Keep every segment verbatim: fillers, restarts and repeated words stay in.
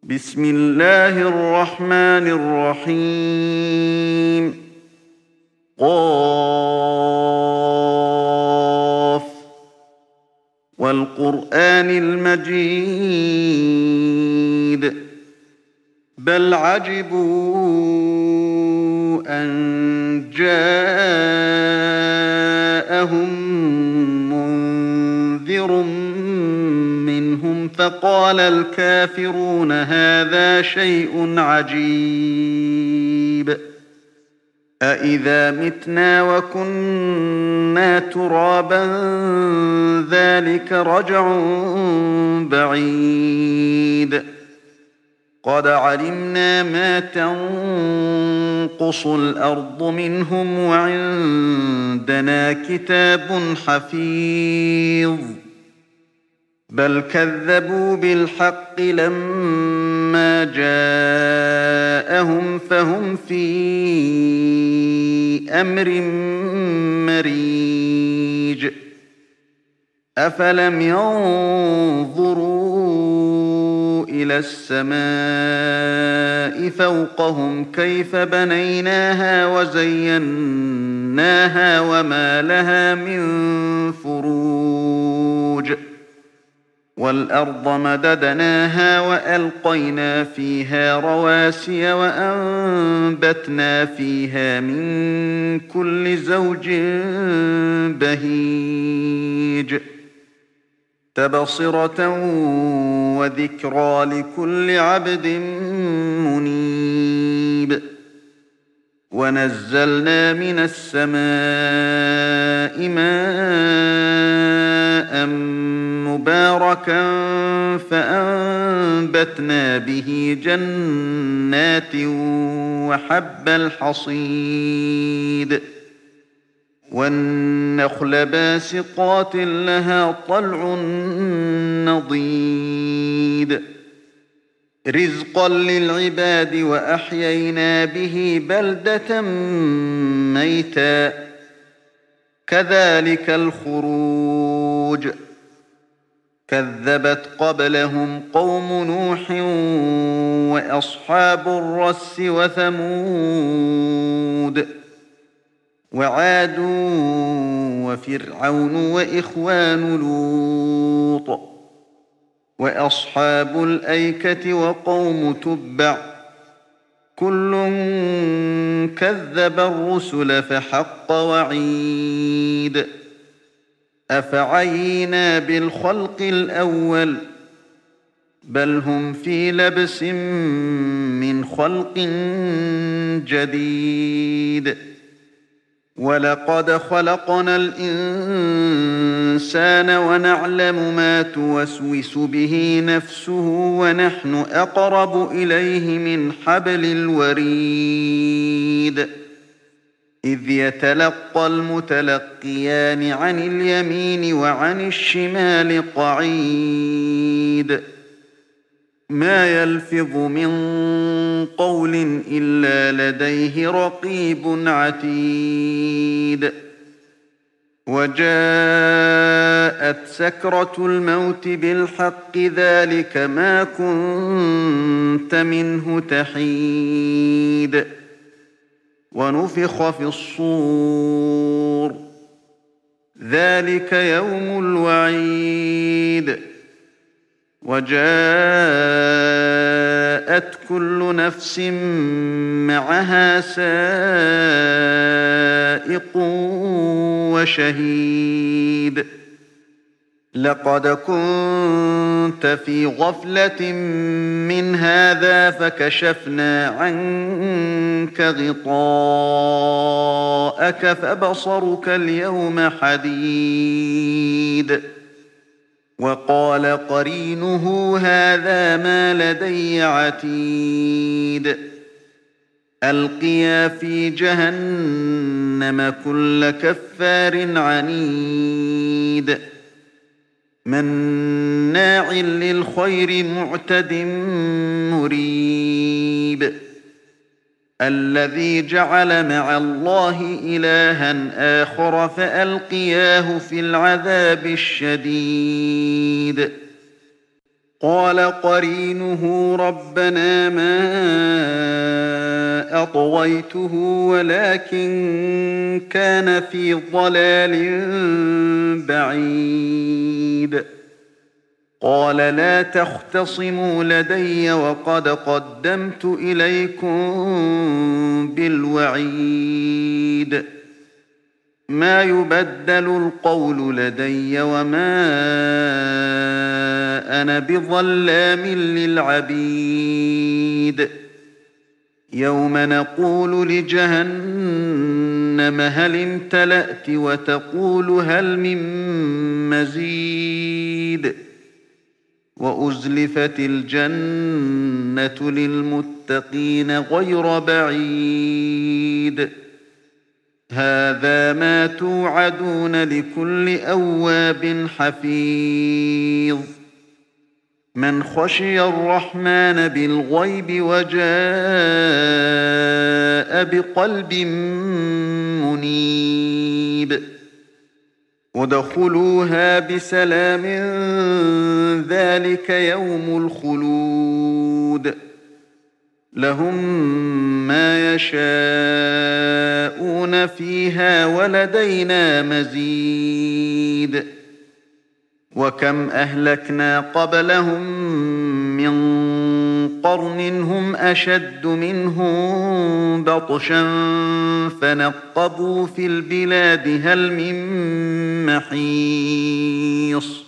بسم الله الرحمن الرحيم قاف والقرآن المجيد بل عجبوا أن جاءهم منذر منهم فقال الكافرون هذا شيء عجيب أإذا متنا وكنا ترابا ذلك رجع بعيد قد علمنا ما تنقص الأرض منهم وعندنا كتاب حفيظ بل كذبوا بالحق لما جاءهم فهم في أمر مريج أفلم ينظروا إلى السماء فوقهم كيف بنيناها وزيناها وما لها من فروج والأرض مددناها وألقينا فيها رواسي وأنبتنا فيها من كل زوج بهيج تبصرة وذكرى لكل عبد منيب ونزلنا من السماء ماء مباركا فأنبتنا به جنات وحب الحصيد والنخل باسقات لها طلع نضيد رزقا للعباد وأحيينا به بلدة ميتا كذلك الخروج كذبت قبلهم قوم نوح وأصحاب الرس وثمود وعاد وفرعون وإخوان لوط وأصحاب الأيكة وقوم تبع كل كذب الرسل فحق وعيد أفعينا بالخلق الأول بل هم في لبس من خلق جديد ولقد خلقنا الإنسان ونعلم ما توسوس به نفسه ونحن أقرب إليه من حبل الوريد إذ يتلقى المتلقيان عن اليمين وعن الشمال قعيد ما يلفظ من قول إلا لديه رقيب عتيد وجاءت سكرة الموت بالحق ذلك ما كنت منه تحيد ونفخ في الصور ذلك يوم الوعيد وجاءت كل نفس معها سائق وشهيد لقد كنت في غفلة من هذا فكشفنا عنك غطاءك فبصرك اليوم حديد وقال قرينه هذا ما لدي عتيد ألقيا في جهنم كل كفار عنيد مناع للخير معتد مريب الذي جعل مع الله إلها آخر فألقياه في العذاب الشديد قال قرينه ربنا ما أطغيته ولكن كان في ضلال بعيد. قال لا تختصموا لدي وقد قدمت إليكم بالوعيد. ما يبدل القول لدي وما أنا بظلام للعبيد. يوم نقول لجهنم هل امتلأت وتقول هل من مزيد. وأزلفت الجنة للمتقين غير بعيد. هذا ما توعدون لكل أواب حفيظ. من خشي الرحمن بالغيب وجاء بقلب منيب. ادخلوها بسلام ذلك يوم الخلود. لهم ما يشاءون فيها ولدينا مزيد. وكم أهلكنا قبلهم من قرن هم أشد منهم بطشا فنقبوا في البلاد هل من محيص.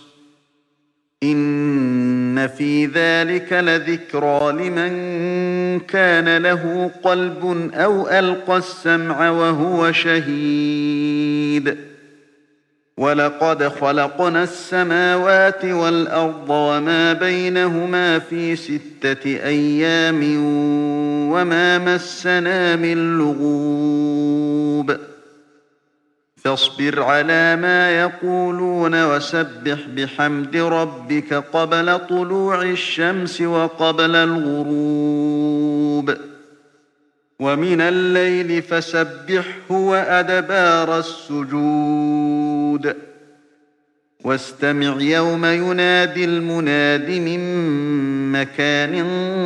إن في ذلك لذكرى لمن كان له قلب أو ألقى السمع وهو شهيد. ولقد خلقنا السماوات والأرض وما بينهما في ستة أيام وما مسنا من لغوب. فاصبر على ما يقولون وسبح بحمد ربك قبل طلوع الشمس وقبل الغروب. ومن الليل فسبحه وأدبار السجود. واستمع يوم ينادي المناد من مكان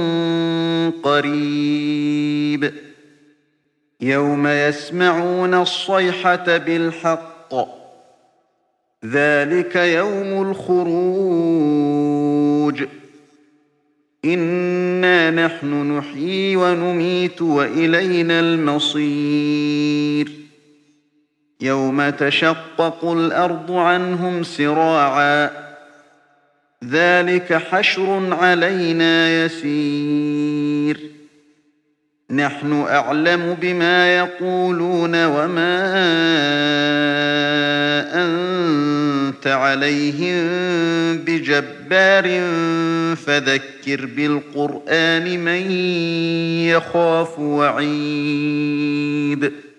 قريب. يوم يسمعون الصيحة بالحق ذلك يوم الخروج. إنا نحن نحيي ونميت وإلينا المصير. يوم تشقق الأرض عنهم سراعا ذلك حشر علينا يسير. نحن أعلم بما يقولون وما أنت عليهم بجبار فذكر بالقرآن من يخاف وعيد.